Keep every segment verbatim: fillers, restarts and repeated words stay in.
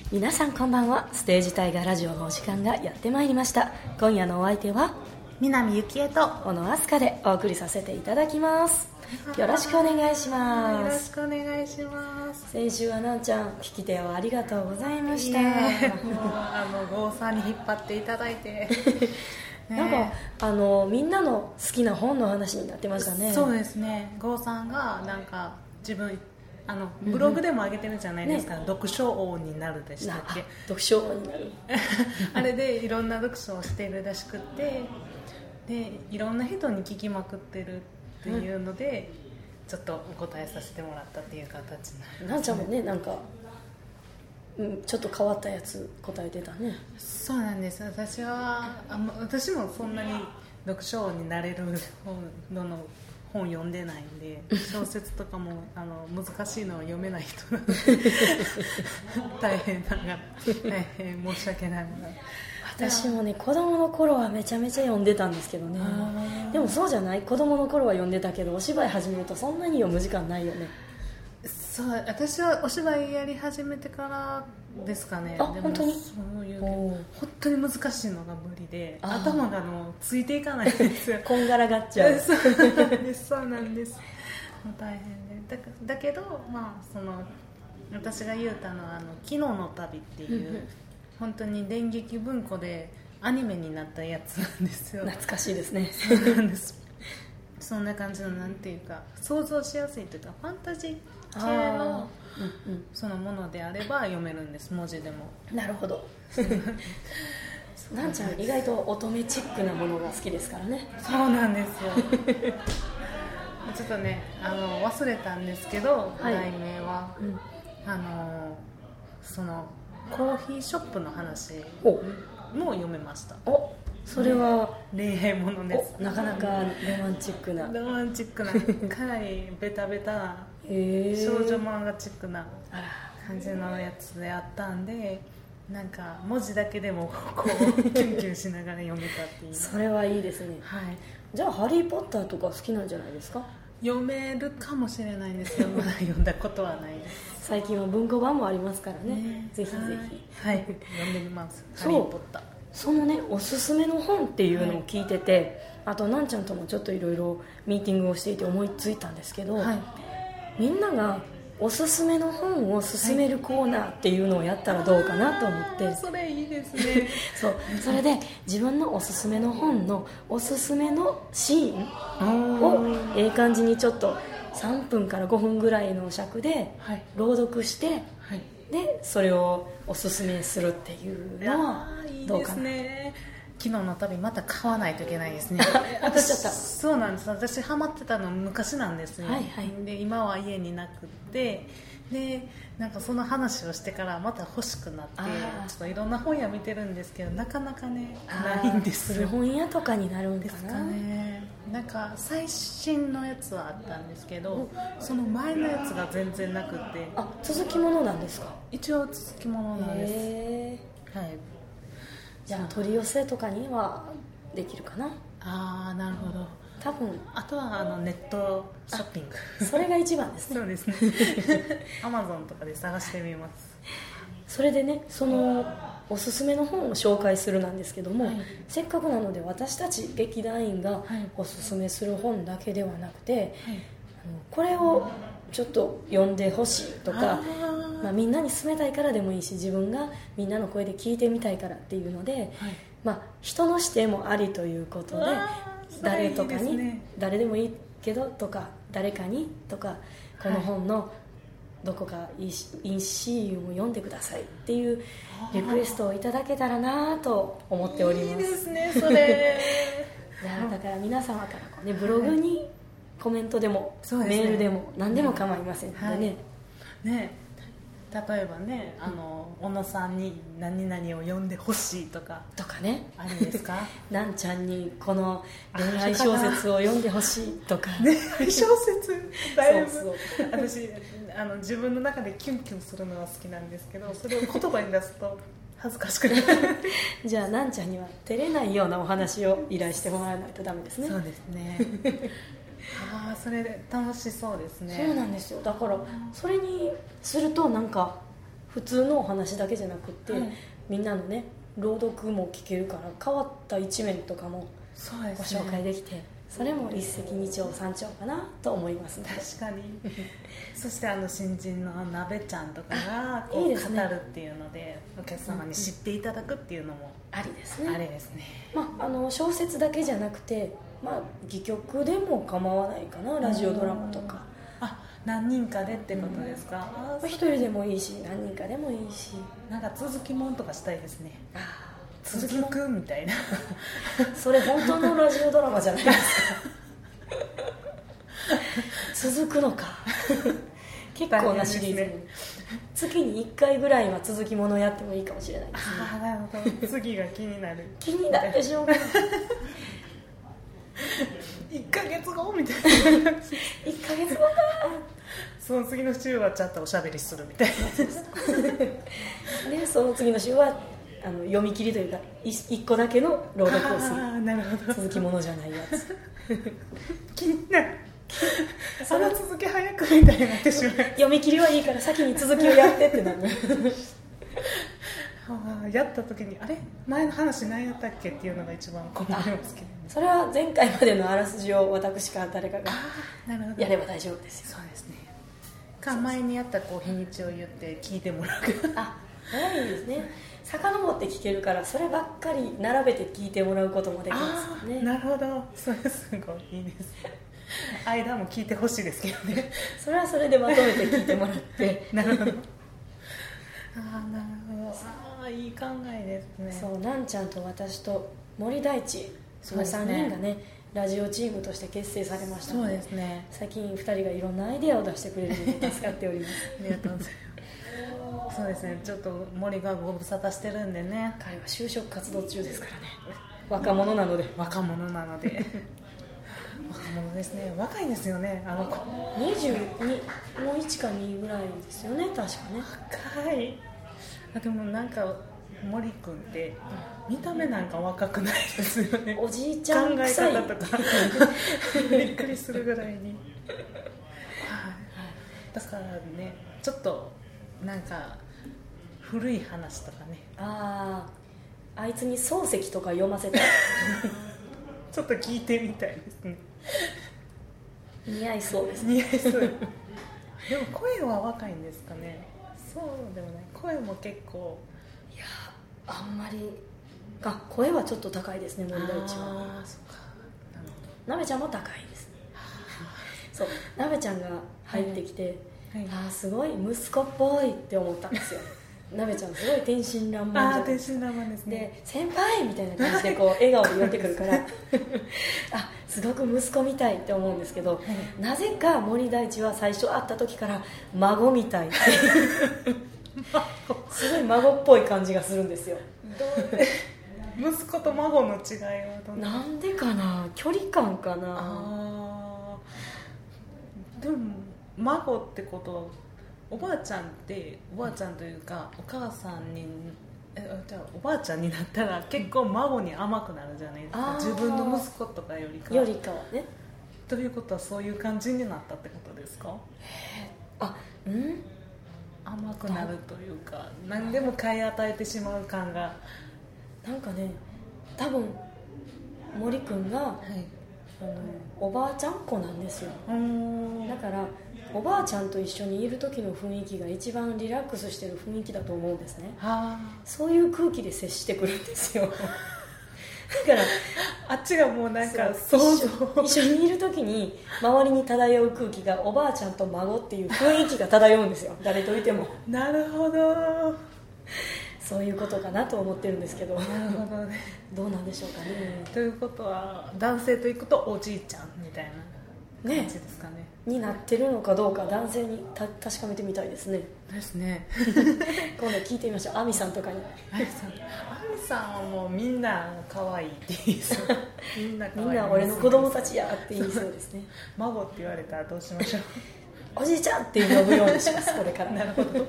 皆さんこんばんは。ステージタイガーラジオのお時間がやってまいりました。今夜のお相手は南ゆきえと小野あすかでお送りさせていただきます。よろしくお願いします。 よろしくお願いします。 先週はなんちゃん聞き手をありがとうございました。 いえもうあの郷さんに引っ張っていただいてなんかあのみんなの好きな本の話になってましたね。 そうですね。郷さんがなんか自分あのブログでも上げてるじゃないですか、ね、読書王になるでしたっけ。 読書王になるあれでいろんな読書をしているらしくて、でいろんな人に聞きまくってるっていうので、うん、ちょっとお答えさせてもらったっていう形になります、ね、 なんちゃんもねなんか、うん、ちょっと変わったやつ答えてたね。 そうなんです。私はあ私もそんなに読書王になれるのの本読んでないんで、小説とかもあの難しいのは読めない人なので大変ながら大変申し訳ないな。 私もね子供の頃はめちゃめちゃ読んでたんですけどね。でもそうじゃない。子供の頃は読んでたけどお芝居始めるとそんなに読む時間ないよね。 そう、私はお芝居やり始めてからですかね。 あ、 でも本当にそういう本当に難しいのが無理で、頭がもうついていかないんですよこんがらがっちゃうそうなんですそうなんですもう大変で、だ, だけど、まあ、その私が言うたのはあの昨日の旅っていう、うんうん、本当に電撃文庫でアニメになったやつなんですよ。 懐かしいですね。 そうなんですそんな感じのなんていうか想像しやすいというかファンタジー系の、うんうん、そのものであれば読めるんです。文字でも。 なるほどなんちゃん意外と乙女チックなものが好きですからね。 そうなんですよちょっとねあの忘れたんですけど、はい、題名は、うん、あのそのコーヒーショップの話も読めました。 おそれは恋愛ものです。 なかなかロマンチックなロマンチックなかなりベタベタな少女漫画チックな感じのやつであったんで、なんか文字だけでもこうキュンキュンしながら読めたっていうそれはいいですね、 はい、 じゃあハリーポッターとか好きなんじゃないですか。 読めるかもしれないんですけどまだ読んだことはないです。 最近は文庫版もありますから ね, ねぜひぜひ、はいはい、読んでみます。ハリーポッターそのねおすすめの本っていうのを聞いてて、はい、あとなんちゃんともちょっといろいろミーティングをしていて思いついたんですけど、はい、みんながおすすめの本を勧めるコーナーっていうのをやったらどうかなと思って、はい、 それいいですねそうそれで自分のおすすめの本のおすすめのシーンをええ感じにちょっとさんぷんからごふんぐらいの尺で朗読して、はいはい、でそれをおすすめするっていうのはどうかな。いいですね。 昨日の旅また買わないといけないですね私ちゃった。 そうなんです。私ハマってたの昔なんですよ、はいはい、で今は家になくってでなんかその話をしてからまた欲しくなってちょっといろんな本屋見てるんですけどなかなかねないんですよ。 古本屋とかになるんかなですかね。なんか最新のやつはあったんですけどその前のやつが全然なくて。 あ、続きものなんですか。 一応続きものなんです。へー、はい。 じゃあ取り寄せとかにはできるかな。 ああ、なるほど。 多分あとはあのネットショッピングそれが一番ですね。 そうですねアマゾンとかで探してみます。 それでねそのおすすめの本を紹介するなんですけども、はい、せっかくなので私たち劇団員がおすすめする本だけではなくて、はい、あのこれをちょっと読んでほしいとか、まあ、みんなに勧めたいからでもいいし自分がみんなの声で聞いてみたいからっていうので、はい、まあ、人の視点もありということで誰とかにいいですね。誰でもいいけどとか誰かにとかこの本のどこかいいシーンを読んでくださいっていうリクエストをいただけたらなと思っております。 いいですねそれいやだから皆様からこう、ね、ブログにコメントでも、はい、メールでも何でも構いませんのでね、はい、 ね例えばねあの、うん、小野さんに何々を読んでほしいとかとかねあるんですかなんちゃんにこの恋愛小説を読んでほしいとか恋愛小説だいぶそうそう私あの自分の中でキュンキュンするのは好きなんですけどそれを言葉に出すと恥ずかしくなるじゃあなんちゃんには照れないようなお話を依頼してもらわないとダメですね。 そうですねああそれで楽しそうですね。 そうなんですよ。だからそれにするとなんか普通のお話だけじゃなくて、 はい、 みんなのね朗読も聞けるから変わった一面とかもそうでごすね、 紹介できて、それも一石二鳥三鳥かなと思いますね。 確かにそしてあの新人のなべちゃんとかがこういいですね語るっていうのでお客様に知っていただくっていうのもありですね。 あれですね、 まあ、あの小説だけじゃなくて、まあ、戯曲でも構わないかな、ラジオドラマとか。 あ、何人かでってことですか。 まあ、一人でもいいし何人かでもいいし、 なんか続きもんとかしたいですね。 あ続くみたいなそれ本当のラジオドラマじゃないですか続くのか結構なシリーズ、ね、月にいっかいぐらいは続きものやってもいいかもしれないですね。 ああ、なるほど、次が気になる気になってしょうがないいっかげつごみたいないっかげつごかその次の週はちゃんとおしゃべりするみたいなでその次の週はあの読み切りというかいっこだけの朗読をする。 あ、なるほど、 続きものじゃないやつ気になるその続き早くみたいになってしまう読み切りはいいから先に続きをやってってなるあ、やった時にあれ前の話何やったっけっていうのが一番困りますけど、ね、 それは前回までのあらすじを私か誰かがなるほどやれば大丈夫ですよ。 そうですね。か前にやったこう日にちを言って聞いてもらうあ、いいですね。遡って聞けるからそればっかり並べて聞いてもらうこともできますよね。 なるほど、それすごいいいです間も聞いてほしいですけどねそれはそれでまとめて聞いてもらってなるほどああ、なるほど、ああ、いい考えですね。 そう、なんちゃんと私と森大地のさんにんがねラジオチームとして結成されましたので、 そうですね、 最近ふたりがいろんなアイデアを出してくれるので助かっておりますありがとうございますそうですね、ちょっと森がご無沙汰してるんでね。 彼は就職活動中ですからね。若者なので若者なので若者ですね、若いですよね、あの子にじゅうにもういちかにぐらいですよね、確かね。 若い。あ、でもなんか森君って見た目なんか若くないですよね。 おじいちゃん考え臭い方とかびっくりするぐらいに、はい、だからね、ちょっとなんか古い話とかね、 ああ、あいつに漱石とか読ませたいちょっと聞いてみたいですね。 似合いそうですね。 似合いそうでも声は若いんですかね。そうでもない、声も結構、 いやあんまり、あ、声はちょっと高いですね、森大地は。 ああ、そうか、なるほど。 なべちゃんも高いですね。そう、なべちゃんが入ってきて、 はいはい、 あーすごい息子っぽいって思ったんですよ。なべちゃんすごい天真爛漫じゃないですか。 あー、天真爛漫ですね。 で、先輩みたいな感じでこう笑顔で寄ってくるからあ、すごく息子みたいって思うんですけど、はい、なぜか森大地は最初会った時から孫みたいってすごい孫っぽい感じがするんですよ。 息子と孫の違いはどんな？ なんでかな、距離感かな。 あー、でも孫ってことはおばあちゃんっておばあちゃんというかお母さんにえじゃあおばあちゃんになったら結構孫に甘くなるじゃないですか、自分の息子とかよりかよりかはね。 ということはそういう感じになったってことですか？ へあ、うん、 甘くなるというか何でも買い与えてしまう感が、 なんかね、多分森くんが、はい、あのおばあちゃん子なんですよ。だからおばあちゃんと一緒にいる時の雰囲気が一番リラックスしてる雰囲気だと思うんですね。そういう空気で接してくるんですよ。だからあっちがもうなんか想像一緒にいる時に周りに漂う空気がおばあちゃんと孫っていう雰囲気が漂うんですよ。誰といても。 なるほど、 そういうことかなと思ってるんですけど。 なるほどね。 どうなんでしょうかね。 ということは男性と行くとおじいちゃんみたいな感じですかね。ねになってるのかどうか男性にた確かめてみたいですね。 ですね。 今度聞いてみましょう、アミさんとかに。 アミさん、アミさんはもうみんな可愛いって言いそう。みんな可愛い、 みんな俺の子供たちやって言いそうですね。 孫って言われたらどうしましょう。 おじいちゃんって呼ぶようにします、これから。 なるほど。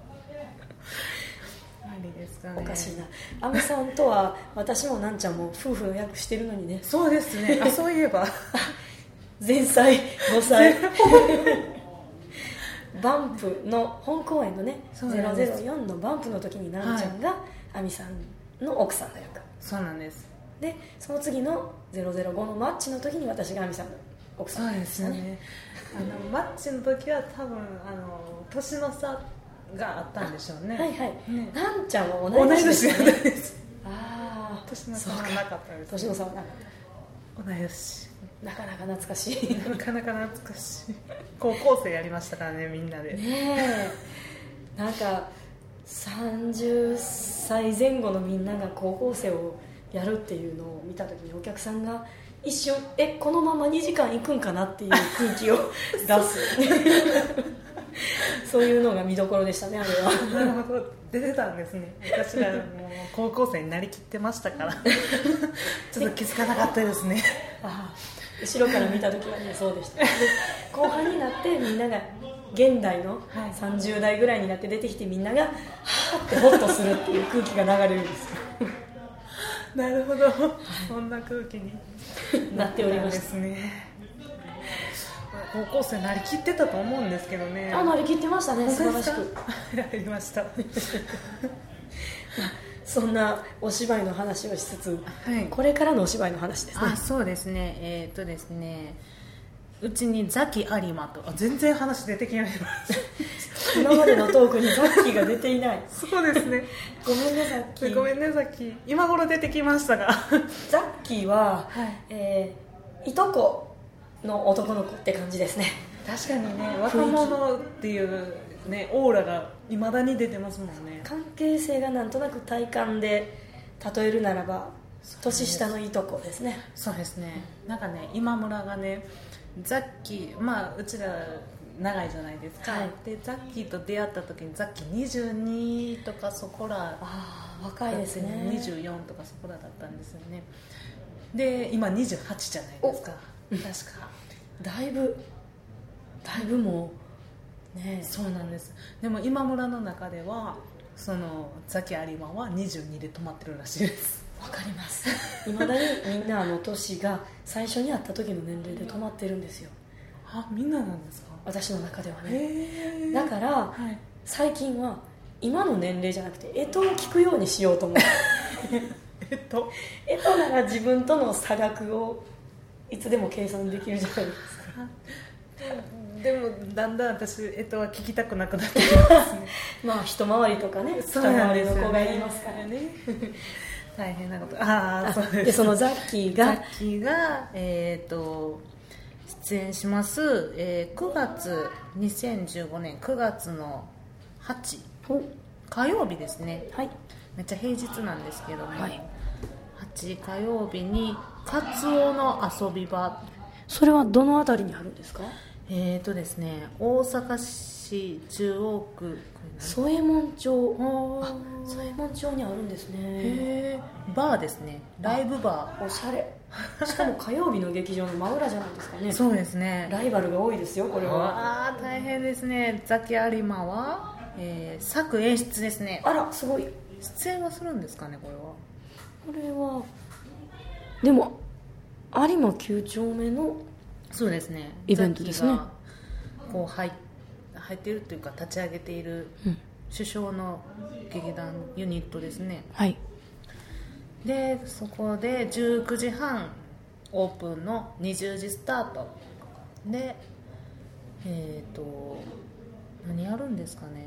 ですかね、 おかしいな。アミさんとは私もなんちゃんも夫婦の役してるのにね。 そうですね。あ、そういえば前妻ごさいバンプの本公演のねそうなんですゼロゼロよんのバンプの時になんちゃんが亜美さんの奥さんというか、 そうなんです。 でその次のゼロゼロごのマッチの時に私が亜美さんの奥さんでしたね。 そうですね。あのマッチの時は多分あの年の差があったんでしょうね。 はいはい、 ね、 なんちゃんは同い年ですよね。 同い年です。 ああ、 年の差はなかったです、ね、 年の差はなかった。同い年。 なかなか懐かしい。 なかなか懐かしい。高校生やりましたからね、みんなで。 ねえ、なんかさんじゅっさいぜん後のみんなが高校生をやるっていうのを見た時にお客さんが一瞬えこのままにじかん行くんかなっていう空気を出すそういうのが見どころでしたね、あれは。 なるほど、出てたんですね。私らもう高校生になりきってましたからちょっと気づかなかったですね。 ああ、後ろから見た時はねそうでした。で後半になってみんなが現代のさんじゅう代ぐらいになって出てきてみんながはーってホッとするっていう空気が流れるんですよ。 なるほど、そんな空気になっておりましたですね。高校生なりきってたと思うんですけどね。 あ、なりきってましたね、素晴らしくやりましたそんなお芝居の話をしつつ、 はい、 これからのお芝居の話ですね。 あ、そうですね、えー、っとですねうちにザキ有馬と、あ、全然話出てきない今までのトークにザッキーが出ていないそうですねごめんねザッキー、 ごめんねザッキー、今頃出てきましたがザッキーは、 はい、 えー、いとこの男の子って感じですね。 確かにね、若者っていうねオーラがいまだに出てますもんね。 関係性がなんとなく体感で例えるならば年下のいとこですね。 そうですね、なんかね今村がねザッキー、まあうちら長いじゃないですか、はい、でザッキーと出会った時にザッキーにじゅうにとかそこら、 あ、若いですね、 にじゅうよんとかそこらだったんですよね。で今にじゅうはちじゃないですか、確かだいぶだいぶもうね。 そうなんです。でも今村の中ではそのザキ有馬はにじゅうにで止まってるらしいです。 わかります。いまだにみんなあの年が最初に会った時の年齢で止まってるんですよ。 あ、みんななんですか？ 私の中ではね。 へー。 だから、はい、最近は今の年齢じゃなくて干支を聞くようにしようと思って干支干支なら自分との差額をいつでも計算できるじゃないですか。 でもだんだん私干支は聞きたくなくなってきますねまあ一回りとかね、二回りの子がいますからね大変なこと。ああ、そうです。 でそのザッキーがザッキーが、えー、と出演します、えー、くがつにせんじゅうごねんくがつのはち火曜日ですね、はい、めっちゃ平日なんですけども、はい、はち火曜日にカツオの遊び場。 それはどのあたりにあるんですか？ えーとですね、大阪市中央区添右衛門町。あ、添右衛門町にあるんですね。 へー、バーですね、ライブバー。 おしゃれ。しかも火曜日の劇場の真裏じゃないですかね。 そうですね、 ライバルが多いですよこれは。 あー大変ですね。ザキ有馬は、えー、作演出ですね。 あらすごい。 出演はするんですかねこれは。 これはでも有馬きゅう丁目のそうですね、 イベントですね。 こう 入, 入っているというか立ち上げている首相の劇団ユニットですね、 はい、 でそこでじゅうくじはんオープンのにじゅうじスタートで、えっ、ー、と何やるんですかね。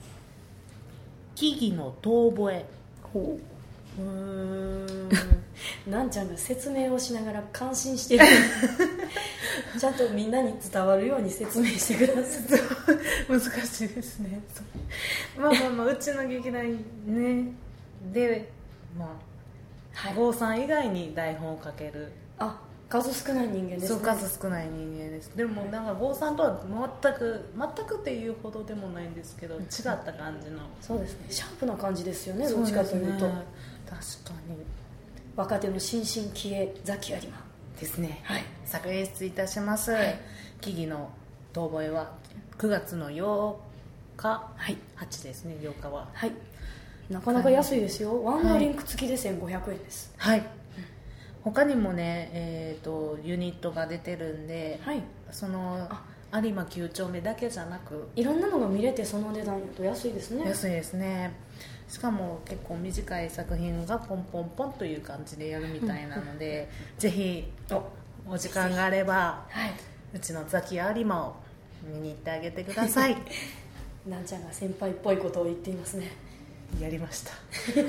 木々の遠吠え。 ほううーんなんちゃんが説明をしながら感心してるちゃんとみんなに伝わるように説明してください難しいですねまあまあまあうちの劇団ねで、まあはい、郷さん以外に台本をかける。 あ、数少ない人間ですね。 そう、数少ない人間です。でもなんか郷さんとは全く全くっていうほどでもないんですけど、違った感じの。 そうですね、シャープな感じですよね、どっちかというと。 確かに若手の新進気鋭ザキ有馬ですね、 はい、 作演出いたします、はい、木々の遠吠えはくがつのようか、はい、はちですね、ようかは、はい、 なかなか安いですよ。ワンドリンク付きでせんごひゃくえんです。 はい、うん、他にもね、えーと、ユニットが出てるんで、はい、その有馬きゅう丁目だけじゃなくいろんなのが見れて、その値段だと安いですね。 安いですね。しかも結構短い作品がポンポンポンという感じでやるみたいなので、うん、ぜひ お, お時間があれば、はい、うちのザキ有馬を見に行ってあげてください。 なんちゃんが先輩っぽいことを言っていますね。 やりました。い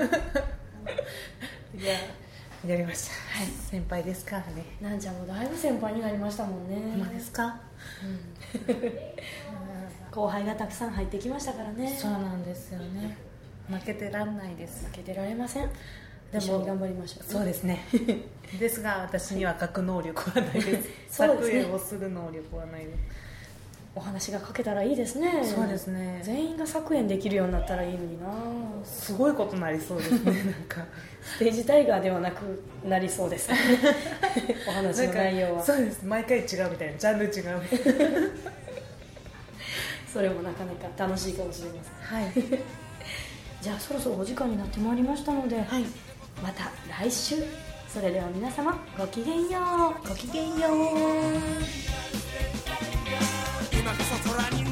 ややりました、はい、先輩ですからね。 なんちゃんもだいぶ先輩になりましたもんね。 ほんまですか、 うん、後輩がたくさん入ってきましたからね。 そうなんですよね。負けてらんないです。 負けてられません。でも一緒に頑張りましょう、ね、 そうですね。ですが私には書く能力はないです。作演をする能力はないです。 お話が書けたらいいですね。 そうですね。 全員が作演できるようになったらいいのにな。 すごいことになりそうですね。なんかステージタイガーではなくなりそうです。お話の内容は。 そうです。毎回違うみたいな、ジャンル違う。 それもなかなか楽しいかもしれません。はい。じゃあそろそろお時間になってまいりましたので、はい、また来週。それでは皆様ごきげんよう。 ごきげんよう。今こそ空に